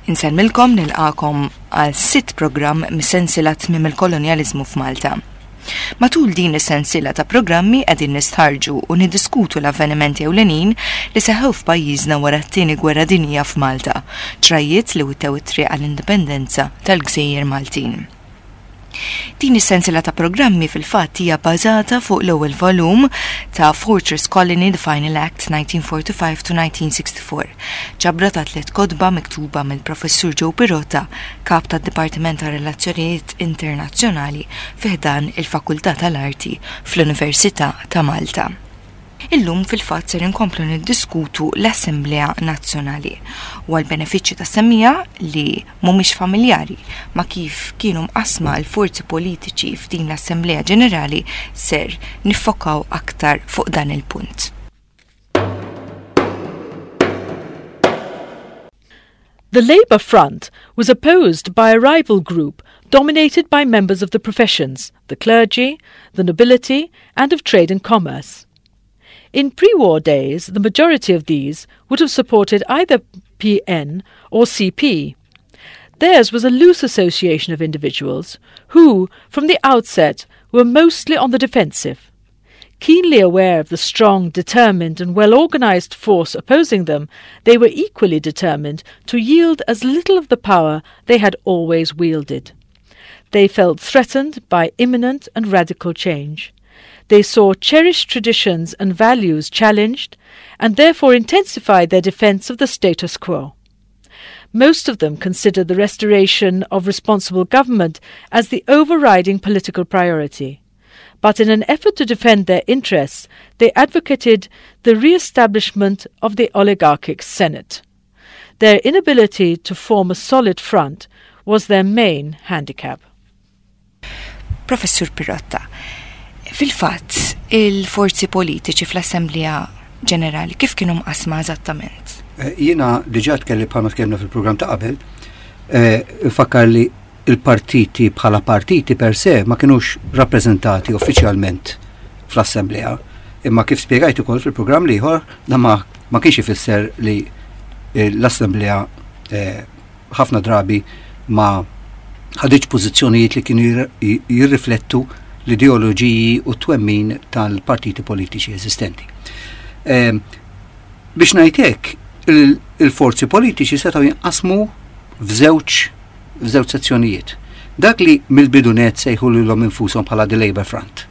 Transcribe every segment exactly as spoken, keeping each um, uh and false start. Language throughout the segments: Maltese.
Insemmilkom nilqakom għal sitt programm mis-sensiela tmiem il-kolonjaliżmu f'Malta. Matul din is-sensiela ta' programmi qegħdin nistħarġu u niddiskutu l-avvenimenti ewlenin li seħħew f'pajjiżna wara t-tieni gwerra dinjija f'Malta, ċrajiet li wittew it-triq għall-indipendenza tal-Gżejjer Maltin. Din is-sensiela ta' programmi fil-fatt hija bbażata fuq l-ewwel volum ta' Fortress Colony The Final Act nineteen forty-five to nineteen sixty-four, ġabra ta' tliet kotba miktuba mill-Professur Joe Pirotta, kap tad-Dipartiment ta' Relazzjonijiet Internazzjonali fi ħdan il-Fakultà tal-Arti fl-Università ta' Malta. Illum fil-fatt ser inkomplu niddiskutu l-Assemblea Nazzjonali u għal-benefiċċji ta' semmija li mhumiex familjari ma' kif kienu mqasma l-forzi politiċi f'din l-Assemblea Ġenerali ser niffokaw aktar fuq dan il-punt. The Labour Front was opposed by a rival group dominated by members of the professions, the clergy, the nobility, and of trade and commerce. In pre-war days, the majority of these would have supported either P N or C P. Theirs was a loose association of individuals who, from the outset, were mostly on the defensive. Keenly aware of the strong, determined and well-organised force opposing them, they were equally determined to yield as little of the power they had always wielded. They felt threatened by imminent and radical change. They saw cherished traditions and values challenged and therefore intensified their defence of the status quo. Most of them considered the restoration of responsible government as the overriding political priority. But in an effort to defend their interests, they advocated the re-establishment of the oligarchic Senate. Their inability to form a solid front was their main handicap. Professur Pirotta, fil-fatt, il-forzi politiċi fl-Assemblea Ġenerali kif kienu mqasma eżattament? Jiena diġà tkelli bħalma tkellimna fil-programm ta' qabel, ifakkar li il-partiti bħala partiti per se ma kienux rappreżentati uffiċjalment fl-Assemblea, imma kif spjegajt ukoll fil-programm ieħor da ma ma kienx ifisser li l-Assemblea ħafna drabi ma ħaditx pożizzjonijiet li kienu jirriflettu l-ideoloġiji u twemmin tal-partiti politiċi eżistenti. E, biex ngħidlek, il-forzi politiċi setgħu jinqasmu f'żewġ f'żewġ sezzjonijiet. Dak li mill-bidunet sejħu lilhom infushom bħala The Labour Front.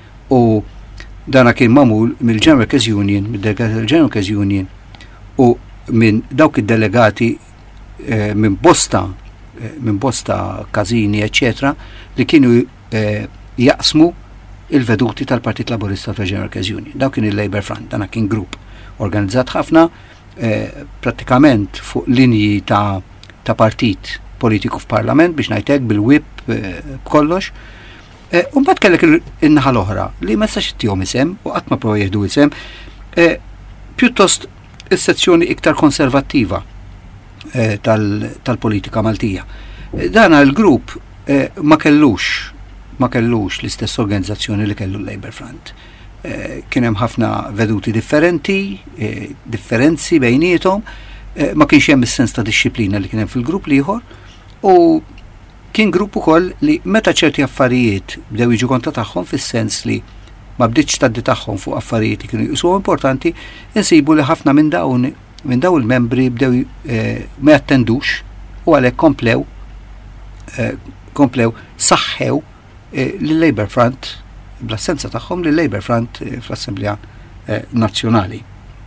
U dana kien magħmul mill-General Workers Union, mid-delegati tal-General Workers Union u minn dawk id-delegati e, minn bosta e, minn bosta Kazini, eċċetera, li kienu e, jaqsmu il-veduti tal-Partit Laburista tal-General Workers Union. Daw kien il-Labour Front, dana kien grupp organizzat ħafna, eh, pratikament fuq linji ta', ta' partit politiku f'Parlament biex ngħidlek bil-whip eh, b'kollox. Eh, u mbagħad kellek in-naħa l-oħra li ma sax ittihom isem u qatt ma prova jieħdu isem, eh, pjuttost is-sezzjoni iktar konservattiva eh, tal, tal-politika Maltija. Eh, dana l-grupp eh, ma kellux ma kellux l-istess organizzazzjoni li kellu l-Labour Front. Eh, kien hemm ħafna veduti differenti, eh, differenzi bejniethom, eh, ma kienx hemm is-sens ta' disċiplina li kien hemm fil-grupp ieħor u kien grupp ukoll li meta ċerti affarijiet bdew jiġu kontra tagħhom fis-sens li ma bdietx tgħaddi tagħhom fuq affarijiet li kienu jqisuhom importanti, insibu li ħafna minn dawn minn dawn il-membri bdew eh, ma jattendux u għalhekk komplew eh, komplew saħħew l-Labour Front, bl-assenza tagħhom l-Labour Front fl-Assemblea Nazzjonali.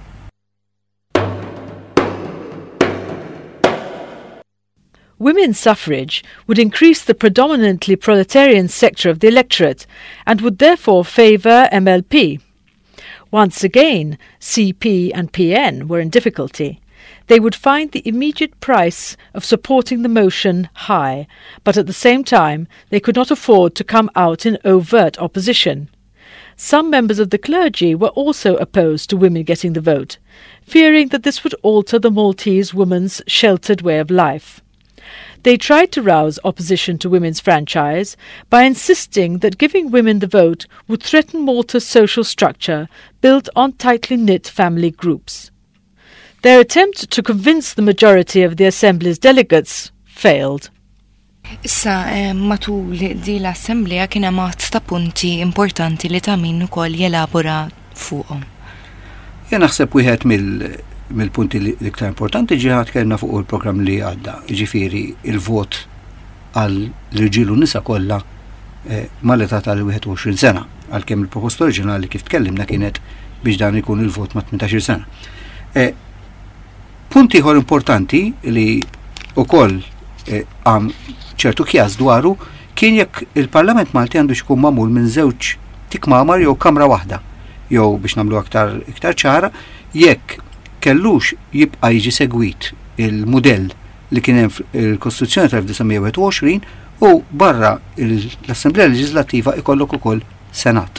Women's suffrage would increase the predominantly proletarian sector of the electorate and would therefore favour M L P. Once again, C P and P N were in difficulty. They would find the immediate price of supporting the motion high, but at the same time they could not afford to come out in overt opposition. Some members of the clergy were also opposed to women getting the vote, fearing that this would alter the Maltese woman's sheltered way of life. They tried to rouse opposition to women's franchise by insisting that giving women the vote would threaten Malta's social structure built on tightly knit family groups. Their attempt to convince the majority of the Assembly's delegates failed. Issa, eh, matul di l-Assembleja kien hemm ta' punti importanti li ta' min ukoll jelabora fuqhom. Jien naħseb wieħed mill mill-punti l-iktar importanti ġiħat kellna fuq il-programm li għadda, ġifieri il-vot għal l-irġiel u nisa kollha eh, mal-età tal-wieħed u għoxrin sena, għalkemm il-proposta oriġinali kif tkellimna kienet biex dan ikun il-vot ma' tmintax-il sena. Eh, punti ieħor importanti li wkoll għam eh, ċertu kjas dwaru kien jekk il-Parlament Malti għandu xkun magħmul minn żewġ tikmamar jew kamra waħda, jew biex nagħmlu aktar iktar ċara, jekk kellux jibqa' jiġi segwit il-mudell li kien hemm fil-Kostituzzjoni tal-elf tisgħemija wieħed u għoxrin u barra l-Assembleja Leġislattiva ikollok ukoll Senat.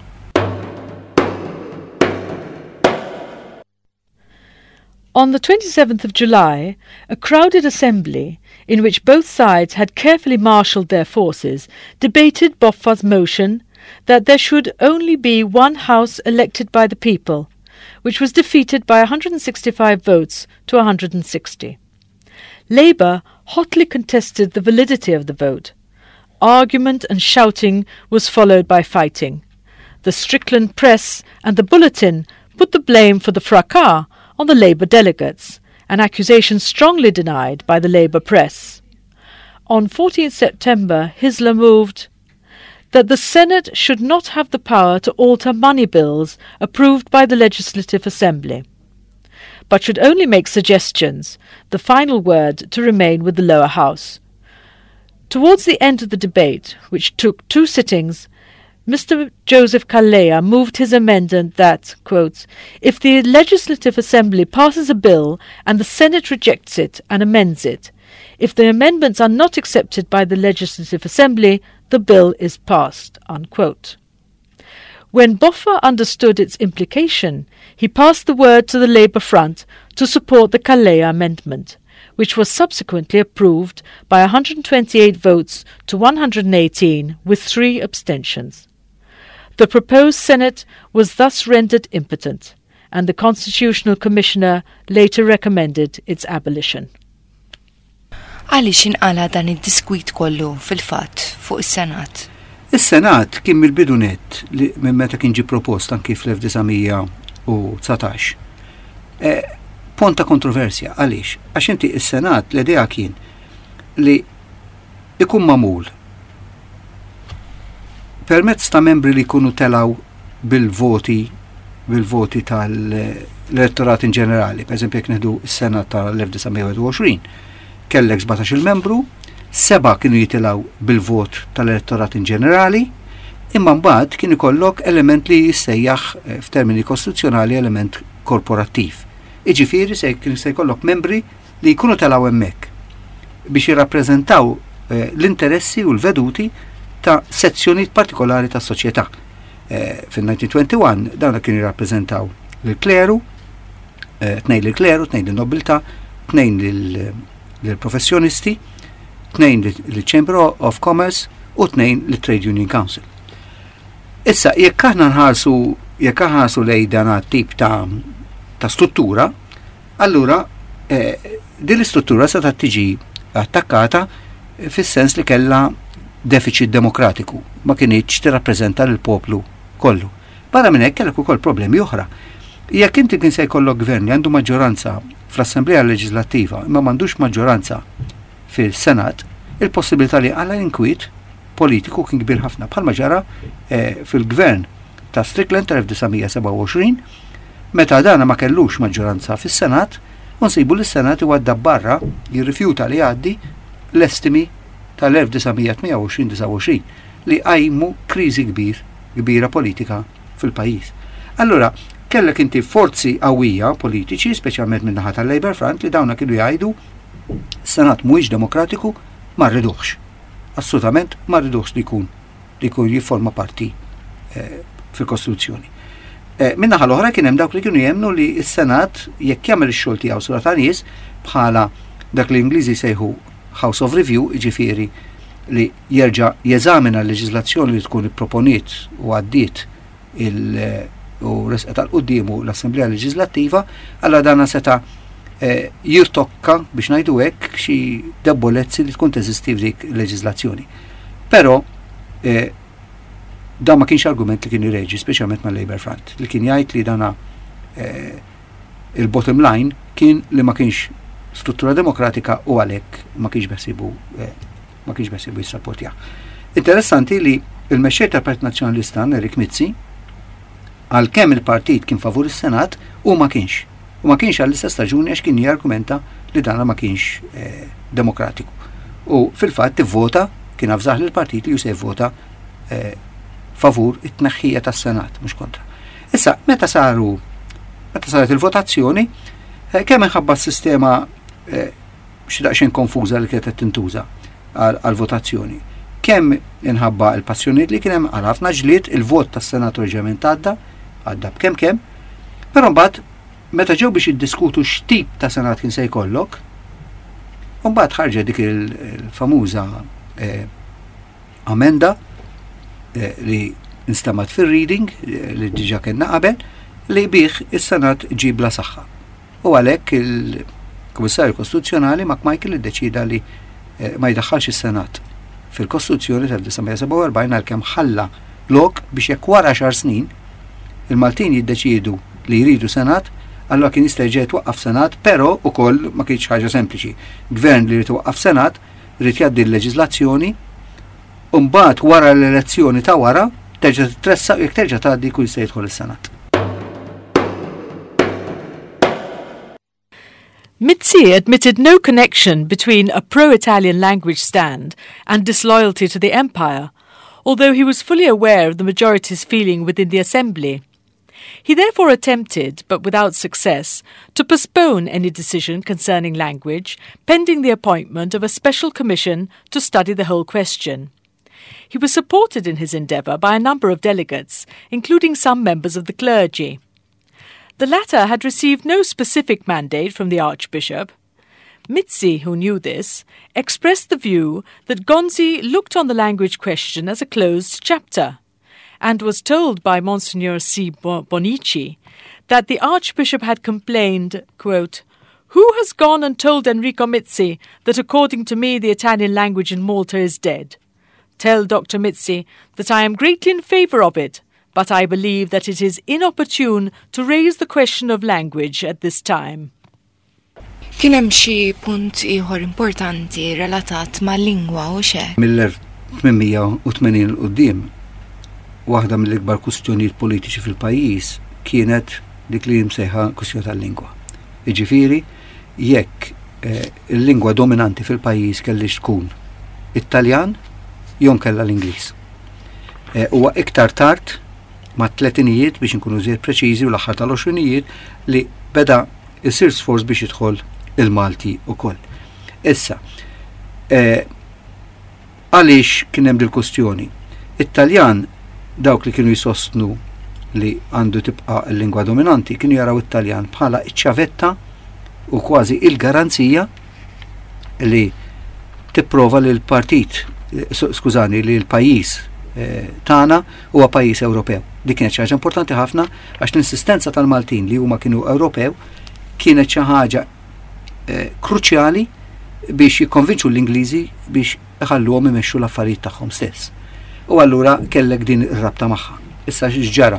On the twenty-seventh of July, a crowded assembly, in which both sides had carefully marshalled their forces, debated Boffa's motion that there should only be one house elected by the people, which was defeated by one hundred sixty-five votes to one hundred sixty. Labour hotly contested the validity of the vote. Argument and shouting was followed by fighting. The Strickland Press and the Bulletin put the blame for the fracas on the Labour delegates, an accusation strongly denied by the Labour press. On fourteenth September, Hisler moved that the Senate should not have the power to alter money bills approved by the Legislative Assembly, but should only make suggestions, the final word to remain with the lower house. Towards the end of the debate, which took two sittings, Mister Joseph Calleja moved his amendment that, quote, if the Legislative Assembly passes a bill and the Senate rejects it and amends it, if the amendments are not accepted by the Legislative Assembly, the bill is passed, unquote. When Boffa understood its implication, he passed the word to the Labour front to support the Calleja amendment, which was subsequently approved by one hundred twenty-eight votes to one hundred eighteen with three abstentions. The proposed Senate was thus rendered impotent, and the Constitutional Commissioner later recommended its abolition. Għaliex inqala dan id-diskwit kollu fil-fatt fuq is-Senat? Is-Senat kien mill-bidunet li minn meta kien ġie propost anki fl-elf tisgħemija tsatax. E, ponta kontroversja, għaliex? Għax inti is-Senat l-idea kien li ikun magħmul permezz ta' membri li jkunu telaw bil-voti bil-voti tal-elettorat in ġenerali. Per eżempju, jekk neħdu s-Senat tal-elf tisgħemija wieħed u għoxrin, kellek sebgħetax-il membru, seba' kienu jitilgħu bil-vot tal-elettorat in ġenerali, imma mbagħad kien ikollok element li jissejjaħ f'termini kostituzzjonali element korporattiv. Iġifieri se kien se jkollok membri li jkunu telgħu hemmhekk biex jirrappreżentaw eh, l-interessi u l-veduti ta' sezzjonijiet partikolari tas soċjetà. Eh, Fin-nineteen twenty-one dawna kienu jirrappreżentaw lill-kleru, eh, tnejn lill-kleru, tnejn lin-nobiltà, tnejn lill-professjonisti, tnejn lill-Chamber of Commerce u tnejn lill-Trade Union Council. Issa, jekk aħna nħarsu jekk aħna nħarsu lejn dan tip ta' ta' struttura, allura eh, din l-istruttura se tiġi attakkata fis-sens li kellha deficit demokratiku, ma kienx tirrappreżenta lill-poplu kollu. Barra minn hekk kellek ukoll problemi oħra. Jekk inti kien se jkollok gvern li għandu maġġoranza fl-Assembleja Leġislattiva imma m'għandux maġġoranza fil-Senat, il-possibilità li għal inkwiet politiku kien kbir ħafna bħalma ġara eh, fil-gvern ta' Strickland tal-elf tisgħemija seba' u għoxrin, meta dana ma kellux maġġoranza fis-Senat, u nsibu l-Senat iwadda barra jirrifjuta li għaddi l-estimi tal-elf tisgħemija tmija u għoxrin disa' u għoxrin li għajmu kriżi kbir, kbira politika fil-pajjiż. Allura, kellek inti forzi qawwija politiċi, speċjalment min naħa tal-Labour Front, li dawna kienu jgħidu Senat mhuwiex demokratiku, ma rridux. Assolutament ma rridux li jkun li jkun jifforma parti eh, fil-Kostituzzjoni. Eh, Min-naħa l-oħra kien hemm dawk li kienu jemnu li s-Senat jekk jagħmel ix-xogħol tiegħu sura ta' nies bħala dak li Ingliżi sejħu House of Review, jiġifieri li jerġa' jeżamina l-leġiżlazzjoni li tkun ipproponiet u għaddiet il u resqet għal-qoddimu l-Assemblea Leġislattiva, alla dana seta' jirtokka biex ngħidu hekk xi debolezzi li tkun teżisti f'dik leġiżlazzjoni. Però da ma kienx argument li kien irreġi, speċjalment mal-Labour Front, li kien jgħid li dana il-bottom line kien li ma kienx struttura demokratika u għalhekk ma kienx beħsibu ma kienx beħsibu jissapportja. Interessanti li il-mexxej tal-Partit Nazzjonalista Erik Mizzi għalkemm il-partit kien favur is-Senat u ma kienx. U ma kienx għall-istess raġuni għax kien jargumenta li dana ma kienx eh, demokratiku. U fil-fatt tivvota kien afżaħ li l-partit li jusef vota eh, favur it-tneħħija tas-Senat, mhux kontra. Issa, meta saru meta saret il-votazzjoni, eh, kemm inħabba s-sistema eh, xi daqsxejn konfuża li kienet tintuża għal-votazzjoni. Kemm inħabba l-passjoniet li kien hemm għal ħafna ġlied il-vot tas-Senat reġjament għadda, għadda b'kemm kemm, però mbagħad meta ġew biex jiddiskutu x'tip ta' Senat kien se jkollok, u mbagħad ħarġet dik il-famuża eh, amenda eh, li instamat fir-reading eh, li diġà kellna qabel li bih is-Senat ġie bla saħħa. U għalhekk il-Kummissarju Kostituzzjonali Mac Michael iddeċida li eh, ma jdaħħalx is-Senat fil-Kostituzzjoni tal-1947 għalkemm ħalla lok biex jekk wara xar snin il-Maltin jiddeċiedu li jridu Senat, allora kien jista' jġej twaqqaf Senat, però ukoll ma kienx ħaġa sempliċi. Gvern li jrid twaqqaf Senat rrid jgħaddi l-leġiżlazzjoni u mbagħad wara l-elezzjoni ta' wara terġa' titressaq jekk terġa' tgħaddi kull se jidħol is-Senat. Mizzi admitted no connection between a pro-Italian language stand and disloyalty to the empire, although he was fully aware of the majority's feeling within the Assembly. He therefore attempted, but without success, to postpone any decision concerning language, pending the appointment of a special commission to study the whole question. He was supported in his endeavour by a number of delegates, including some members of the clergy. The latter had received no specific mandate from the Archbishop. Mizzi, who knew this, expressed the view that Gonzi looked on the language question as a closed chapter, and was told by Monsignor C. Bonici that the Archbishop had complained, quote, "Who has gone and told Enrico Mizzi that according to me the Italian language in Malta is dead? Tell Doctor Mizzi that I am greatly in favour of it, but I believe that it is inopportune to raise the question of language at this time." Kien hemm xi punt ieħor importanti relatat mal-lingwa u xe. mill-tmien l-qudiem waħda mill-ikbar kwistjonijiet politiċi fil-pajjiż kienet dik li msejħa kwistjoni tal-lingwa. Jiġifieri jekk eh, il-lingwa dominanti fil-pajjiż kellix tkun It-Taljan jew kellha l-Ingliż. Huwa eh, iktar tard ma' tletinijiet biex inkunu żied preċiżi u l-aħħar tal-għoxrinijiet li beda isir sforz biex jidħol il-Malti ukoll. Issa, eh, għaliex kien hemm dil-kwistjoni? It-Taljan dawk li kienu jisostnu li għandu tibqa' l-lingwa dominanti kienu jaraw it-Taljan bħala iċ-ċavetta u kważi il-garanzija li tipprova li l-partit, skużani, li l-pajjiż eh, tagħna huwa pajjiż Ewropew. Dik kienet xi ħaġa importanti ħafna għax l-insistenza tal-Maltin li huma kienu Ewropew kienet xi ħaġa eh, kruċjali biex jikkonvinċu l-Ingliżi biex iħalluhom imexxu l-affarijiet tagħhom stess. U allura kellek din ir-rabta magħha. Issa x'ġara.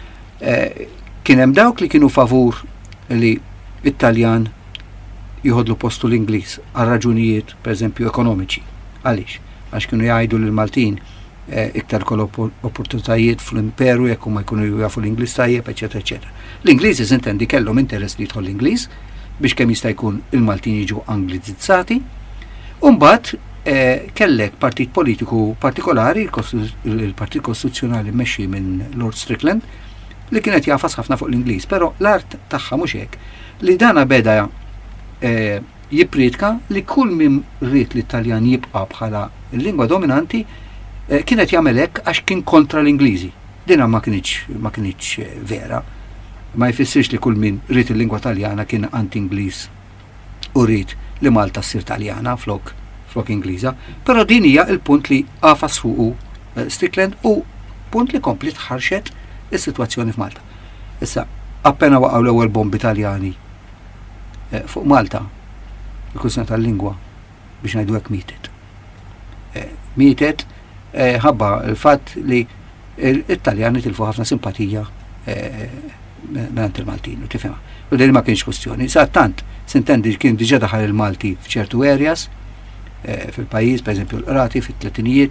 Eh, kien hemm dawk li kienu favur li it-Taljan jieħodlu postu l-Ingliż għal raġunijiet pereżempju ekonomiċi. Għaliex? Għax kienu jgħidu lil Maltin eh, iktar kol opportunitajiet fl-imperu jekk huma jkunu jafu l-Ingliż tajjeb, eċetera, eċetera. L-Ingliżi s'intendi kellhom interess li jidħol l-Ingliż biex kemm jista' jkun il-Maltin jiġu Angliżizzati. U mbagħad Eh, kellek partit politiku partikolari, il-Partit Kostituzzjonali mmexxi minn Lord Strickland, li kienet jafas ħafna fuq l-Ingliż, però l-art tagħha mhux hekk. Li dana beda eh, jipritka li kull min rrid li Taljan jibqa' bħala l-lingwa dominanti eh, kienet jagħmel hekk għax kien kontra l-Ingliżi. Dina ma kienx ma kienx vera. Ma jfissirx li kull min rrid il-lingwa Taljana kien anti-Ingliż u rrid li Malta ssir Taljana flok flok Ingliża, però din hija il-punt li qafas fuqu Strickland u punt li kompli tħarxet is-sitwazzjoni f'Malta. Issa, appena waqgħu l-ewwel bombi Taljani fuq Malta, il-kwistjoni tal-lingwa biex ngħidu hekk mietet. Mietet ħabba l-fatt li il-Taljani tilfu ħafna simpatija mingħand il-Maltin, u tifhimha. U din ma kienx kwestjoni. Sa tant, sintendi kien diġà daħal il-Malti f'ċertu areas fil-pajjiż, pereżempju l-qrati fit-tletinijiet,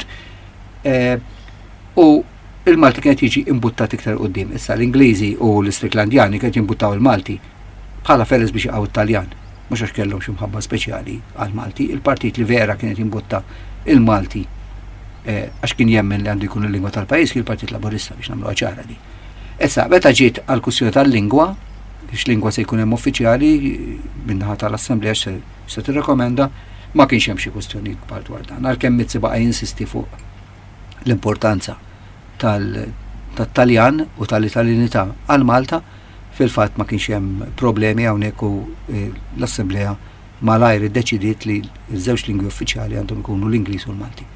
u il-Malti kienet jiġi imbuttat iktar qudiem. Issa l-Ingliżi u l-Istriklandjani kienet jimbuttaw il-Malti bħala feres biex jaqgħu it-Taljan, mhux għax kellhom xi mħabba speċjali għall-Malti. Il-partit li vera kienet jimbutta il-Malti għax kien jemmen li għandu jkun il-lingwa tal-pajjiż kien il-Partit Laburista biex nagħmlu ċara di. Issa meta ġiet għall-kwistjoni tal-lingwa, biex lingwa se jkun hemm uffiċjali min-naħa tal-Assembleja se tirrekomenda, ma kienx hemm xi kwistjoni kbar dwar dan. Għalkemm Mizzi baqa' jinsisti fuq l-importanza tal-Taljan u tal-Italjanità għal Malta, fil-fatt ma kienx hemm problemi hawnhekk u l-Assembleja malajr iddeċidiet li ż-żewġ lingwi uffiċjali għandhom ikunu l-Ingliż u l-Malti.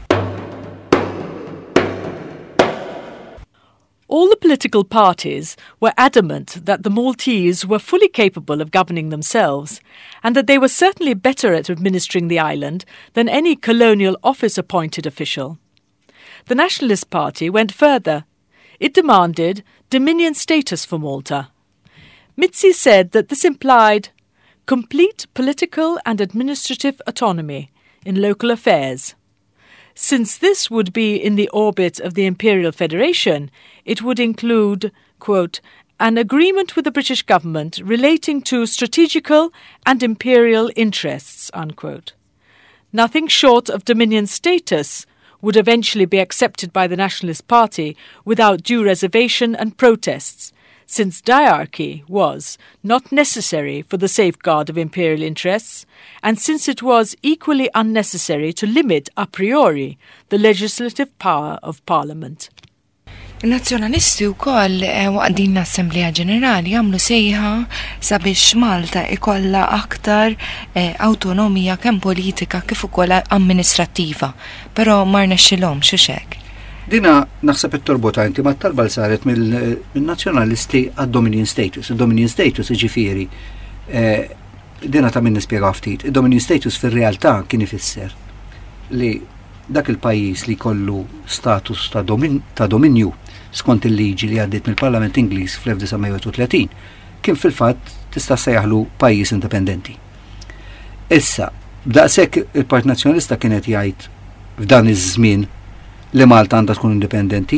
All the political parties were adamant that the Maltese were fully capable of governing themselves and that they were certainly better at administering the island than any colonial office-appointed official. The Nationalist Party went further. It demanded dominion status for Malta. Mizzi said that this implied complete political and administrative autonomy in local affairs. Since this would be in the orbit of the Imperial Federation, it would include, quote, an agreement with the British government relating to strategical and imperial interests, unquote. Nothing short of dominion status would eventually be accepted by the Nationalist Party without due reservation and protests, since diarchy was not necessary for the safeguard of imperial interests, and since it was equally unnecessary to limit a priori the legislative power of Parliament. Il-nazzjonalisti wkoll waqt din l-Assembleja Ġenerali għamlu sejħa sabiex Malta ikollha aktar awtonomija kemm politika kif ukoll amministrattiva, però ma rnexxilhomx hux hekk. Dina naħseb it-torbota inti ma talba l saret mill-nazzjonalisti għad-dominion status. Il-dominion status ġifieri dina ta' min nispjega ftit. Il-dominion status fir-realtà kien ifisser li dak il-pajjiż li kollu status ta' dominju skont il-liġi li għaddiet mill-Parlament Ingliż fl-elf tisgħemija tletin kien fil-fatt tista' sejjaħlu pajjiż indipendenti. Issa, b'daqshekk il-Partit Nazzjonalista kienet jgħid f'dan iż-żmien li Malta għandha tkun indipendenti,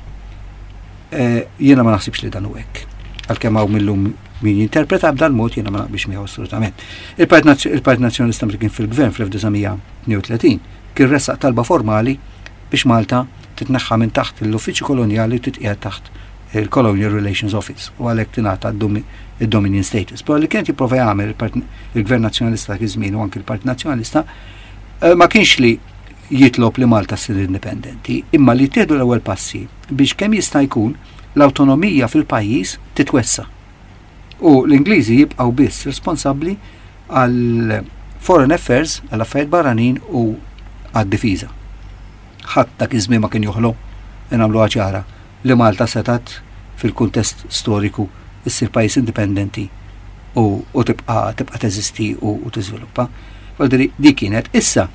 jiena ma naħsibx li dan hu hekk. Għalkemm hawn millum min jinterpreta b'dan mod jiena ma naqbilx miegħu assolutament. Il-Partit Nazzjonalista kien fil-Gvern fl-elf tisgħemija tnejn u tletin kien ressaq talba formali biex Malta titneħħa minn taħt l-Uffiċċju Kolonjali titqiegħed taħt il-Colonial Relations Office u għalhekk tingħata d-Dominion Status. Però li kien jipprova jagħmel il-Gvern Nazzjonalista kien żmien u anke il-Partit Nazzjonalista ma kienx li jitlob li Malta ssir indipendenti, imma li tieħdu l-ewwel passi biex kemm jista' jkun l-awtonomija fil-pajjiż titwessa. U l-Ingliżi jibqgħu biss responsabbli għal foreign affairs, għal affarijiet barranin u għad-difiża. Ħadd dak iż-żmien ma kien joħloq nagħmluha ċara li Malta setat fil-kuntest storiku issir pajjiż indipendenti u, u tibqa' tibqa' teżisti u, u tiżviluppa. Għaldri di kienet issa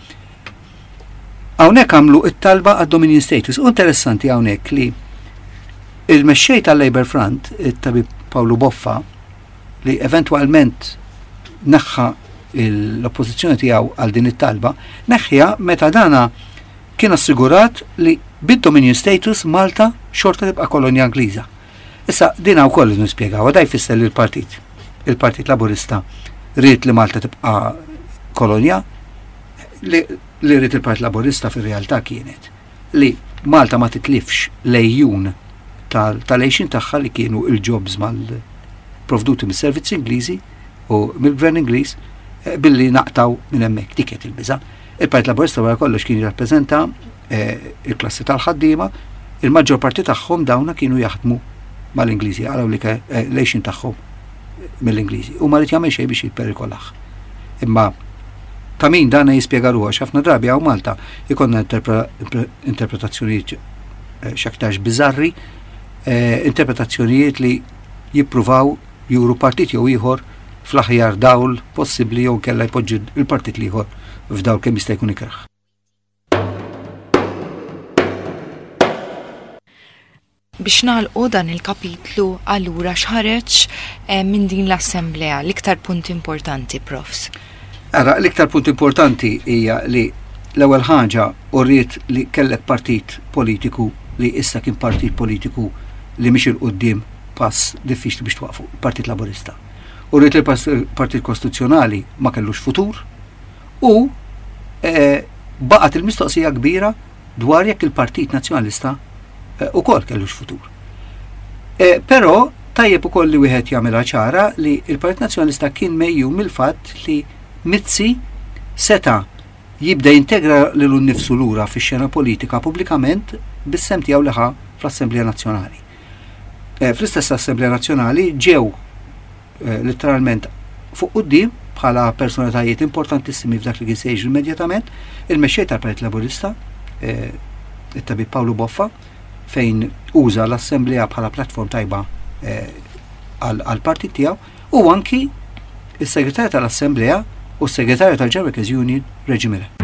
hawnhekk għamlu it-talba għad-Dominion Status. U interessanti hawnhekk li il-mexxej tal-Labour Front, it-tabib Paolo Boffa, li eventwalment neħħa l-oppożizzjoni tiegħu għal din it-talba, neħħiha meta dana kien assigurat li bid-Dominion Status Malta xorta tibqa' kolonja Ingliża. Issa din wkoll nispjegaw, da jfisser li l-Partit, il-Partit Laburista ried li Malta tibqa' kolonja, li li rrit il-Partit Laburista fir-realtà kienet li Malta ma titlifx lejjun tal-għejxin tagħha li kienu il-jobs mal-provduti mis-servizzi Ingliżi u mill-Gvern Ingliż billi naqtaw minn hemmhekk tiket il-biża'. Il-Partit Laburista wara kollox kien jirrappreżenta il-klassi tal-ħaddiema, il-maġġor parti tagħhom dawna kienu jaħdmu mal-Ingliżi, għaraw li l-għejxin tagħhom mill-Ingliżi u ma rid jagħmel xejn biex jipperikolaħ. Imma ta' min dana jispjegaruha x'ħafna drabi hawn Malta jkollna interpretazzjonijiet x'aktarx biżarri, interpretazzjonijiet li jippruvaw juru partit jew ieħor fl-aħjar dawl possibbli jew kellha jpoġġi il-partit ieħor f'dawl kemm jista' jkun ikraħ. Biex nagħlqu dan il-kapitlu allura x'ħareġ minn din l-Assemblea l-iktar punt importanti, profs. Ara, l-iktar punt importanti hija li l-ewwel ħaġa urriet li kellek partit politiku li issa kien partit politiku li mhix il-qudiem pass diffiċli biex twaqfu, il-Partit Laburista. Urriet li l-Partit Kostituzzjonali ma kellux futur u e, baqgħet il-mistoqsija kbira dwar jekk il-Partit Nazzjonalista u kol kellux futur. E, però tajjeb ukoll li wieħed jagħmilha ċara li il-Partit Nazzjonalista kien mejju mill-fatt li Mizzi seta' jibda jintegra lilu nnifsu lura fix-xena politika pubblikament bis-sem tiegħu liħa fl-Assemblea Nazzjonali. E, fl-istess Assemblea Nazzjonali ġew e, letteralment fuq quddiem bħala personalitajiet importantissimi f'dak li kien se jiġri immedjatament il-mexxej tal-Partit Laburista, e, it-tabib Paolo Boffa, fejn uża l-Assemblea bħala plattform tajba għal-partit tiegħu u anki il-Segretarju tal-Assemblea u s-Segretarju tal-Ġeneral Union Reġi Miller.